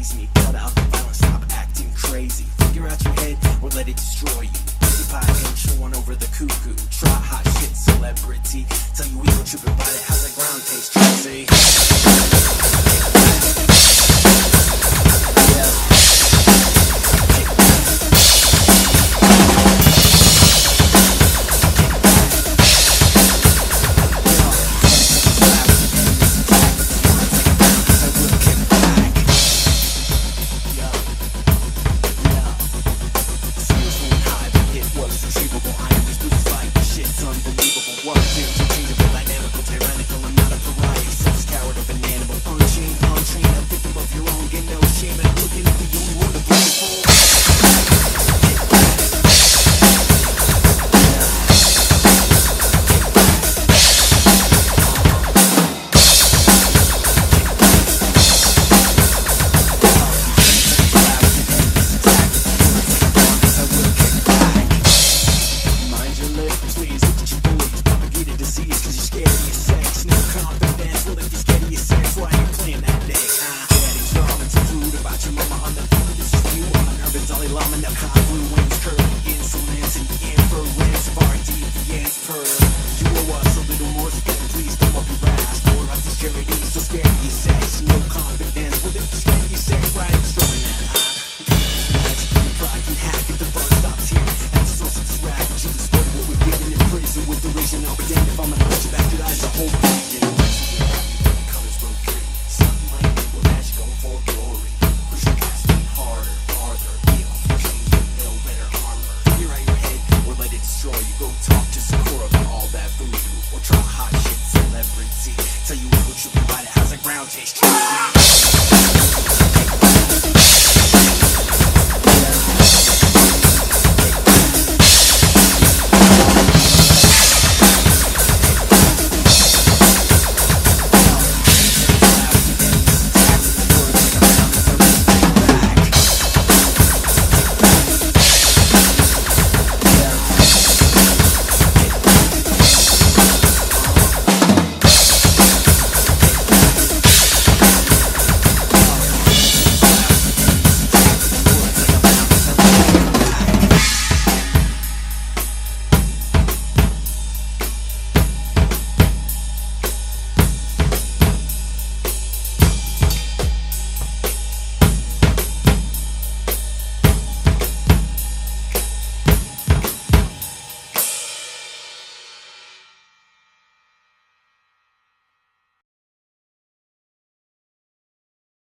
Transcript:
amaze me. Cut out the violence, stop acting crazy. Figure out your head or let it destroy you. Pie and chew on over the cuckoo. Try hot shit celebrity. Tell you ego trip about it. How's that ground taste? Tracy? Please don't up your ass, or like this charity, so scary, sex, no confidence, with it.